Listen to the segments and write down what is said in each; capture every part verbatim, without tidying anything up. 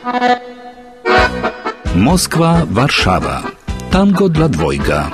Moskwa, Warszawa. Tango dla dwojga.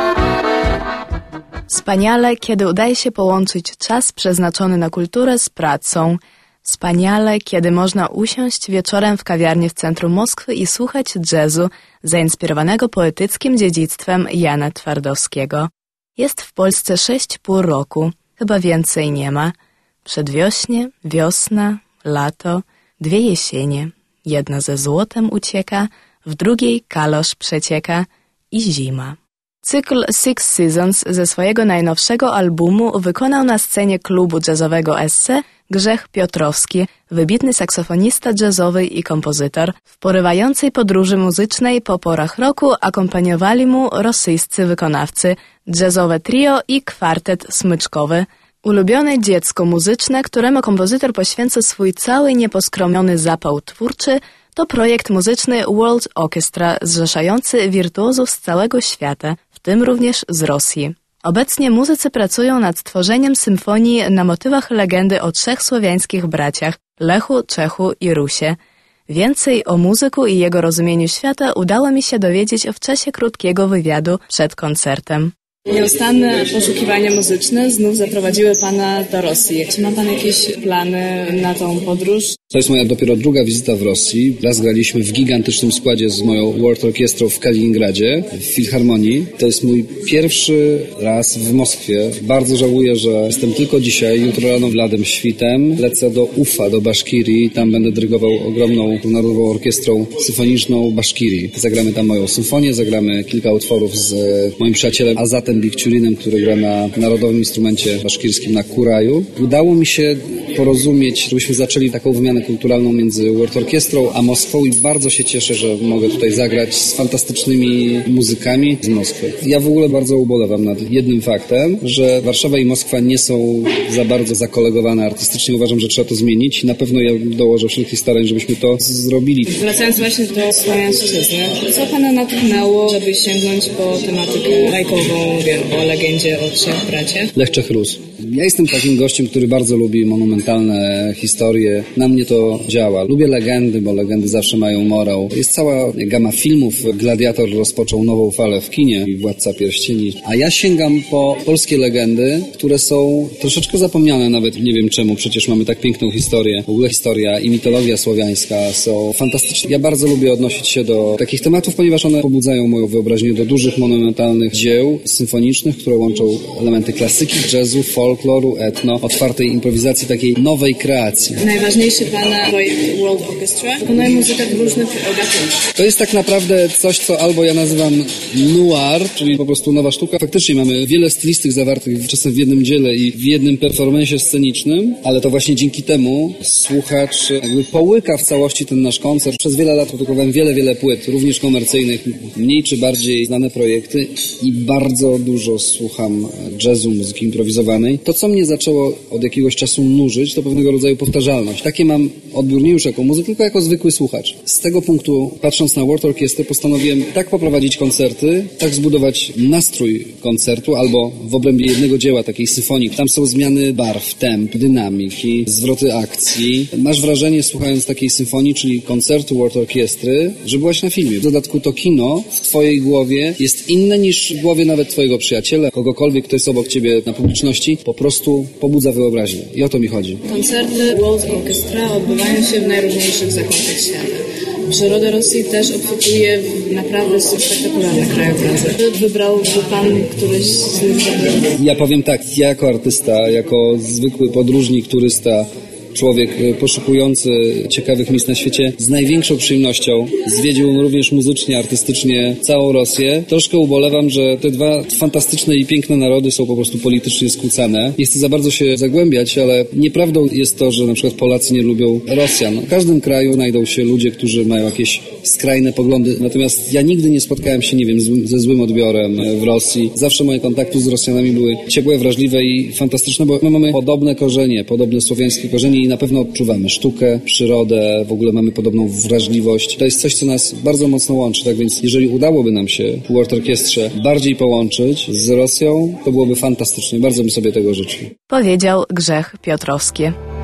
Wspaniale, kiedy udaje się połączyć czas przeznaczony na kulturę z pracą. Wspaniale, kiedy można usiąść wieczorem w kawiarni w centrum Moskwy i słuchać jazzu zainspirowanego poetyckim dziedzictwem Jana Twardowskiego. Jest w Polsce sześć pół roku, chyba więcej nie ma. Przedwiośnie, wiosna, lato, dwie jesienie. Jedna ze złotem ucieka, w drugiej kalosz przecieka i zima. Cykl Six Seasons ze swojego najnowszego albumu wykonał na scenie klubu jazzowego Esse Grzech Piotrowski, wybitny saksofonista jazzowy i kompozytor. W porywającej podróży muzycznej po porach roku akompaniowali mu rosyjscy wykonawcy, jazzowe trio i kwartet smyczkowy. Ulubione dziecko muzyczne, któremu kompozytor poświęca swój cały nieposkromiony zapał twórczy, to projekt muzyczny World Orchestra zrzeszający wirtuozów z całego świata, w tym również z Rosji. Obecnie muzycy pracują nad tworzeniem symfonii na motywach legendy o trzech słowiańskich braciach – Lechu, Czechu i Rusie. Więcej o muzyku i jego rozumieniu świata udało mi się dowiedzieć w czasie krótkiego wywiadu przed koncertem. Nieustanne poszukiwania muzyczne znów zaprowadziły Pana do Rosji. Czy ma Pan jakieś plany na tą podróż? To jest moja dopiero druga wizyta w Rosji. Raz graliśmy w gigantycznym składzie z moją World Orchestrą w Kaliningradzie, w Filharmonii. To jest mój pierwszy raz w Moskwie. Bardzo żałuję, że jestem tylko dzisiaj. Jutro rano bladym świtem lecę do Ufa, do Baszkirii. Tam będę dyrygował ogromną Narodową Orkiestrą Symfoniczną Baszkirii. Zagramy tam moją symfonię, zagramy kilka utworów z moim przyjacielem Azatem Bikciurinem, który gra na narodowym instrumencie baszkirskim na kuraju. Udało mi się porozumieć, żebyśmy zaczęli taką wymianę kulturalną między World Orchestrą a Moskwą i bardzo się cieszę, że mogę tutaj zagrać z fantastycznymi muzykami z Moskwy. Ja w ogóle bardzo ubolewam nad jednym faktem, że Warszawa i Moskwa nie są za bardzo zakolegowane artystycznie. Uważam, że trzeba to zmienić. Na pewno ja dołożę wszelkich starań, żebyśmy to zrobili. Wracając właśnie do słowiańszczyzny, co Pana natchnęło, żeby sięgnąć po tematykę bajkową, o legendzie o trzech braciach? Lech, Czech, Rus. Ja jestem takim gościem, który bardzo lubi monumentalne historie. Na mnie to działa. Lubię legendy, bo legendy zawsze mają morał. Jest cała gama filmów. Gladiator rozpoczął nową falę w kinie i Władca Pierścieni. A ja sięgam po polskie legendy, które są troszeczkę zapomniane nawet. Nie wiem czemu, przecież mamy tak piękną historię. W ogóle historia i mitologia słowiańska są fantastyczne. Ja bardzo lubię odnosić się do takich tematów, ponieważ one pobudzają moją wyobraźnię do dużych, monumentalnych dzieł symfonicznych, które łączą elementy klasyki, jazzu, folkloru, etno, otwartej improwizacji, takiej nowej kreacji. Najważniejszy Pana projekt World Orchestra wykonuje muzykę w różnych gatunkach. To jest tak naprawdę coś, co albo ja nazywam noir, czyli po prostu nowa sztuka. Faktycznie mamy wiele stylistyk zawartych czasem w jednym dziele i w jednym performance'ie scenicznym, ale to właśnie dzięki temu słuchacz jakby połyka w całości ten nasz koncert. Przez wiele lat produkowałem wiele, wiele płyt, również komercyjnych, mniej czy bardziej znane projekty i bardzo dużo słucham jazzu, muzyki improwizowanej. To, co mnie zaczęło od jakiegoś czasu nużyć, to pewnego rodzaju powtarzalność. Takie mam odbiór nie już jako muzyk, tylko jako zwykły słuchacz. Z tego punktu, patrząc na World Orchestrę, postanowiłem tak poprowadzić koncerty, tak zbudować nastrój koncertu, albo w obrębie jednego dzieła, takiej symfonii. Tam są zmiany barw, temp, dynamiki, zwroty akcji. Masz wrażenie, słuchając takiej symfonii, czyli koncertu World Orchestry, że byłaś na filmie. W dodatku to kino w twojej głowie jest inne niż w głowie nawet twojego przyjaciela, kogokolwiek, kto jest obok ciebie na publiczności, po prostu pobudza wyobraźnię. I o to mi chodzi. Koncerty World Orchestra odbywają się w najróżniejszych zakątkach świata. Przyroda Rosji też obfituje w naprawdę spektakularne krajobrazy. Wybrałby Pan któryś z nich? Ja powiem tak, ja jako artysta, jako zwykły podróżnik, turysta, człowiek poszukujący ciekawych miejsc na świecie, z największą przyjemnością zwiedził również muzycznie, artystycznie całą Rosję. Troszkę ubolewam, że te dwa fantastyczne i piękne narody są po prostu politycznie skłócane. Nie chcę za bardzo się zagłębiać, ale nieprawdą jest to, że na przykład Polacy nie lubią Rosjan. W każdym kraju znajdą się ludzie, którzy mają jakieś skrajne poglądy. Natomiast ja nigdy nie spotkałem się, nie wiem, ze złym odbiorem w Rosji. Zawsze moje kontakty z Rosjanami były ciepłe, wrażliwe i fantastyczne, bo my mamy podobne korzenie, podobne słowiańskie korzenie i na pewno odczuwamy sztukę, przyrodę, w ogóle mamy podobną wrażliwość. To jest coś, co nas bardzo mocno łączy. Tak więc jeżeli udałoby nam się w World Orchestrze bardziej połączyć z Rosją, to byłoby fantastycznie. Bardzo bym sobie tego życzył. Powiedział Grzech Piotrowski.